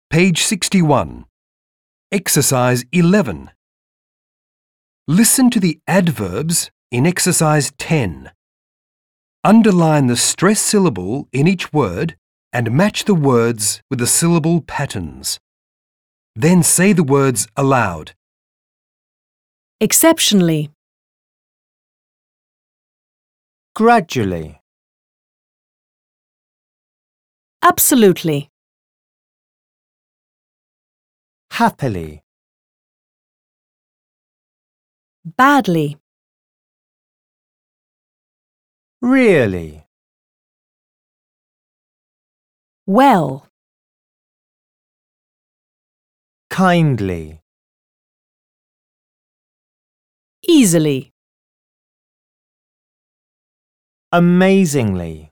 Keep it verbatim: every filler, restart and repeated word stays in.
Page sixty-one. Exercise eleven. Listen to the adverbs in exercise ten. Underline the stress syllable in each word and match the words with the syllable patterns. Then say the words aloud. Exceptionally, gradually, absolutely, happily, badly, really, well, kindly, easily, amazingly.